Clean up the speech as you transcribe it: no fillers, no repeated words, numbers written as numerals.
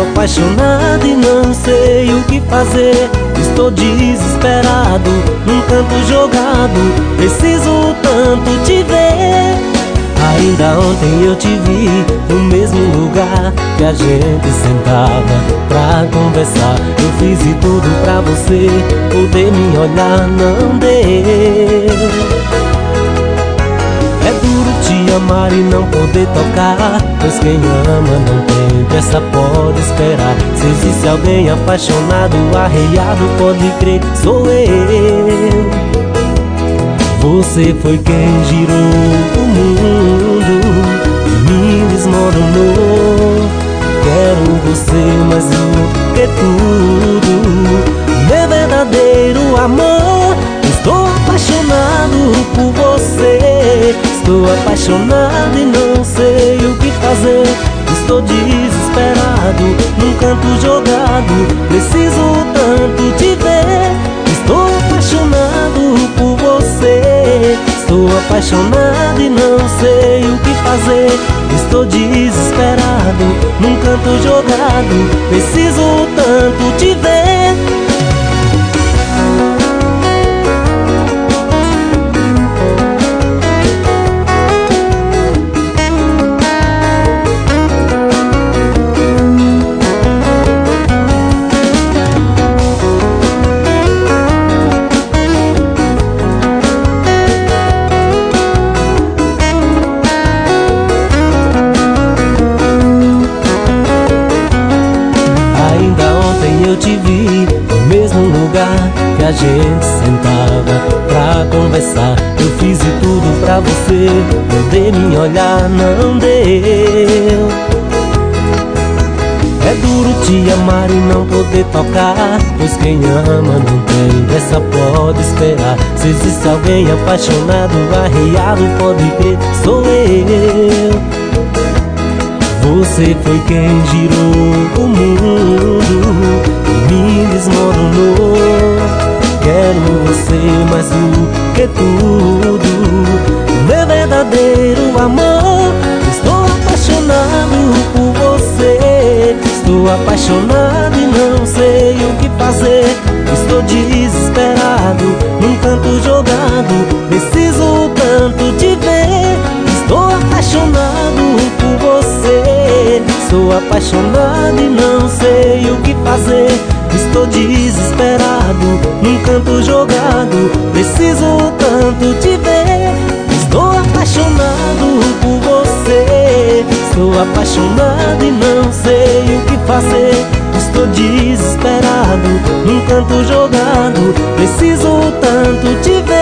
apaixonado e não sei o que fazer. Estou desesperado, num canto jogado, preciso tanto te ver. Ainda ontem eu te vi no mesmo lugar que a gente sentava pra conversar. Eu fiz de tudo pra você poder me olhar, não deu. É duro te amar e não poder tocar, pois quem ama não tem pressa, pode esperar. Se existe alguém apaixonado, arreiado, pode crer, sou eu. Você foi quem girou o mundo e me desmoronou. Quero você mais do que tudo, meu verdadeiro amor. Estou apaixonado por você, estou apaixonado e não sei o que fazer. Estou desesperado, num canto jogado, preciso tanto te ver. Estou apaixonado por você, estou apaixonado e não sei o que fazer. Estou desesperado, num canto jogado, preciso tanto te ver. Eu te vi no mesmo lugar que a gente sentava pra conversar. Eu fiz de tudo pra você poder me olhar, não deu. É duro te amar e não poder tocar, pois quem ama não tem pressa, pode esperar. Se existe alguém apaixonado, arreiado, pode crer, sou eu. Você foi quem girou o mundo e me desmoronou. Quero você mais do que tudo, meu verdadeiro amor. Estou apaixonado por você, estou apaixonado e não sei o que fazer. Estou desesperado, num canto jogado, preciso tanto te ver. Estou apaixonado por você, estou apaixonado e não sei o que fazer. Estou desesperado, num canto jogado, preciso tanto te ver. Estou apaixonado por você, estou apaixonado e não sei o que fazer. Estou desesperado, num canto jogado, preciso tanto te ver.